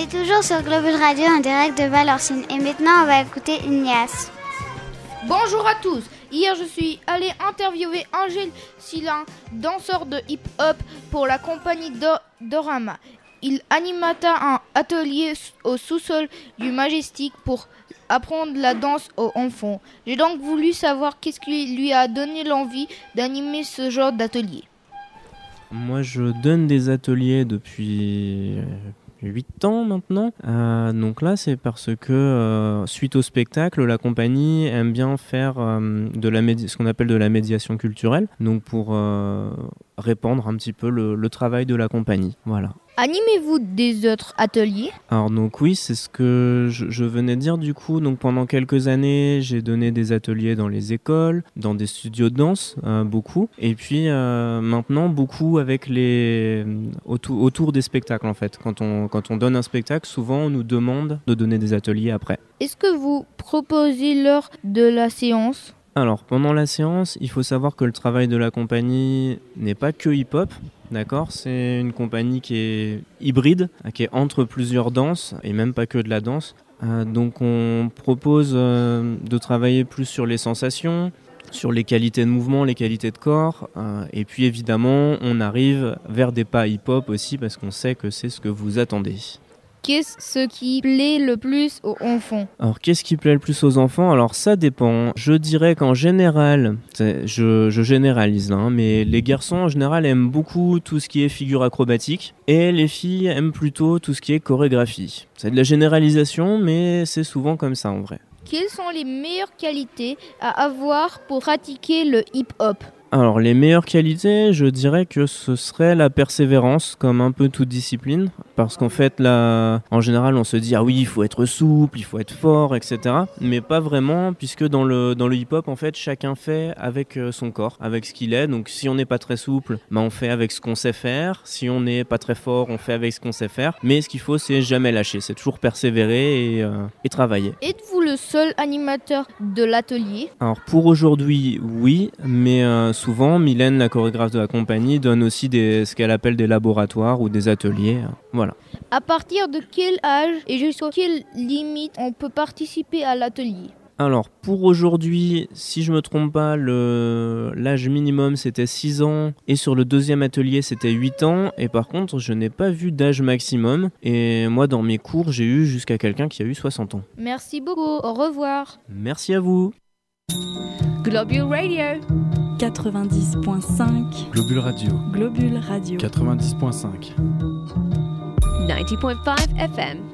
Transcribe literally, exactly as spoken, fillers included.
est toujours sur Globule Radio en direct de Valorcine et maintenant on va écouter Ignace. Bonjour à tous. Hier je suis allé interviewer Angèle Silin, danseur de hip-hop pour la compagnie Do- Dorama. Il animata un atelier au sous-sol du Majestic pour apprendre la danse aux enfants. J'ai donc voulu savoir qu'est-ce qui lui a donné l'envie d'animer ce genre d'atelier. Moi, je donne des ateliers depuis huit ans maintenant. Euh, donc là, c'est parce que euh, suite au spectacle, la compagnie aime bien faire euh, de la médi- ce qu'on appelle de la médiation culturelle, donc pour euh, répandre un petit peu le, le travail de la compagnie. Voilà. Animez-vous des autres ateliers ? Alors donc oui, c'est ce que je, je venais de dire du coup. Donc pendant quelques années, j'ai donné des ateliers dans les écoles, dans des studios de danse, euh, beaucoup. Et puis euh, maintenant, beaucoup avec les autour, autour des spectacles en fait. Quand on quand on donne un spectacle, souvent on nous demande de donner des ateliers après. Est-ce que vous proposez lors de la séance ? Alors pendant la séance, il faut savoir que le travail de la compagnie n'est pas que hip-hop. D'accord, c'est une compagnie qui est hybride, qui est entre plusieurs danses et même pas que de la danse. Euh, donc on propose euh, de travailler plus sur les sensations, sur les qualités de mouvement, les qualités de corps. Euh, et puis évidemment, on arrive vers des pas hip-hop aussi parce qu'on sait que c'est ce que vous attendez. Qu'est-ce qui plaît le plus aux enfants ? Alors, qu'est-ce qui plaît le plus aux enfants ? Alors, ça dépend. Je dirais qu'en général, je, je généralise là, hein, mais les garçons en général aiment beaucoup tout ce qui est figure acrobatique et les filles aiment plutôt tout ce qui est chorégraphie. C'est de la généralisation, mais c'est souvent comme ça en vrai. Quelles sont les meilleures qualités à avoir pour pratiquer le hip-hop ? Alors, les meilleures qualités, je dirais que ce serait la persévérance, comme un peu toute discipline. Parce qu'en fait, là, en général, on se dit « Ah oui, il faut être souple, il faut être fort, et cetera » Mais pas vraiment, puisque dans le, dans le hip-hop, en fait, chacun fait avec son corps, avec ce qu'il est. Donc, si on n'est pas très souple, bah, on fait avec ce qu'on sait faire. Si on n'est pas très fort, on fait avec ce qu'on sait faire. Mais ce qu'il faut, c'est jamais lâcher. C'est toujours persévérer et, euh, et travailler. Êtes-vous le seul animateur de l'atelier ? Alors, pour aujourd'hui, oui, mais... Euh, Souvent, Mylène, la chorégraphe de la compagnie, donne aussi des, ce qu'elle appelle des laboratoires ou des ateliers. Voilà. À partir de quel âge et jusqu'à quelle limite on peut participer à l'atelier ? Alors, pour aujourd'hui, si je ne me trompe pas, le, l'âge minimum c'était six ans et sur le deuxième atelier c'était huit ans. Et par contre, je n'ai pas vu d'âge maximum. Et moi, dans mes cours, j'ai eu jusqu'à quelqu'un qui a eu soixante ans. Merci beaucoup. Au revoir. Merci à vous. Globule Radio quatre-vingt-dix point cinq. Globule Radio. Globule Radio quatre-vingt-dix point cinq. ninety point five F M.